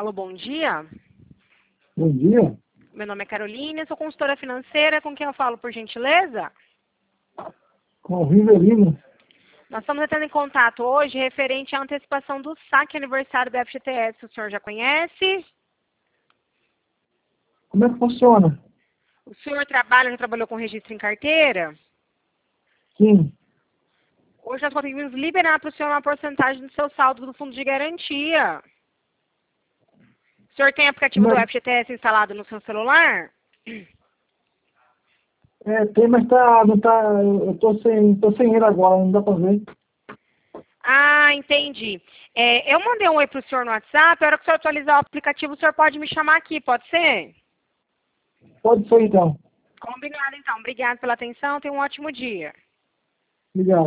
Alô, bom dia. Bom dia. Meu nome é Carolina, sou consultora financeira. Com quem eu falo, por gentileza? Com o Riverino. Nós estamos entrando em contato hoje referente à antecipação do saque aniversário do FGTS. O senhor já conhece? Como é que funciona? O senhor já trabalhou com registro em carteira? Sim. Hoje nós conseguimos liberar para o senhor uma porcentagem do seu saldo do fundo de garantia. O senhor tem aplicativo do FGTS instalado no seu celular? Tem, mas não tá, eu tô sem ele agora, não dá pra ver. Ah, entendi. Eu mandei um oi para o senhor no WhatsApp. A hora que o senhor atualizar o aplicativo, o senhor pode me chamar aqui, pode ser? Pode ser então. Combinado, então. Obrigada pela atenção. Tenha um ótimo dia. Obrigado.